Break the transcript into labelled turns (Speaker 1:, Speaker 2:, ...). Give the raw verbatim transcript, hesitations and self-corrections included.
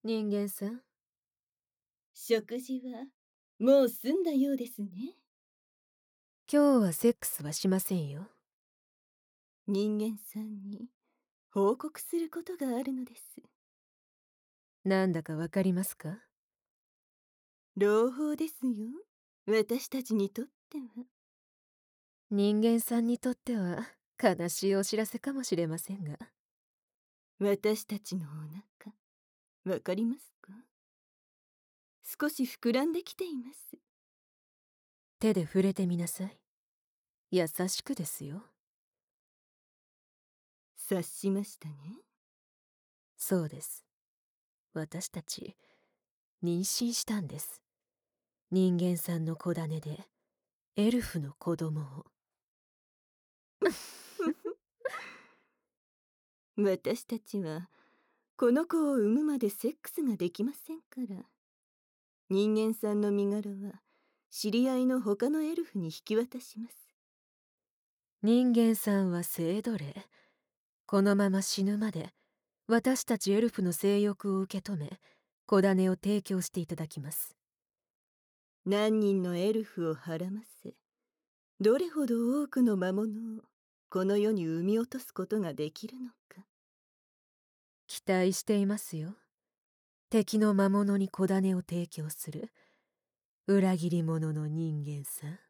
Speaker 1: 人間さん、
Speaker 2: 食事はもう済んだようですね。
Speaker 1: 今日はセックスはしませんよ。
Speaker 2: 人間さんに報告することがあるのです。
Speaker 1: なんだかわかりますか？
Speaker 2: 朗報ですよ。私たちにとっては。
Speaker 1: 人間さんにとっては悲しいお知らせかもしれませんが。
Speaker 2: 私たちのお腹、わかりますか？少し膨らんできています。
Speaker 1: 手で触れてみなさい。優しくですよ。
Speaker 2: 察しましたね。
Speaker 1: そうです。私たち、妊娠したんです。人間さんの子種で、エルフの子供を。
Speaker 2: 私たちはこの子を産むまでセックスができませんから。人間さんの身柄は知り合いの他のエルフに引き渡します。
Speaker 1: 人間さんは性奴隷。このまま死ぬまで、私たちエルフの性欲を受け止め、子種を提供していただきます。
Speaker 2: 何人のエルフをはらませ、どれほど多くの魔物をこの世に生み落とすことができるのか。
Speaker 1: 期待していますよ。敵の魔物に子種を提供する裏切り者の人間さん。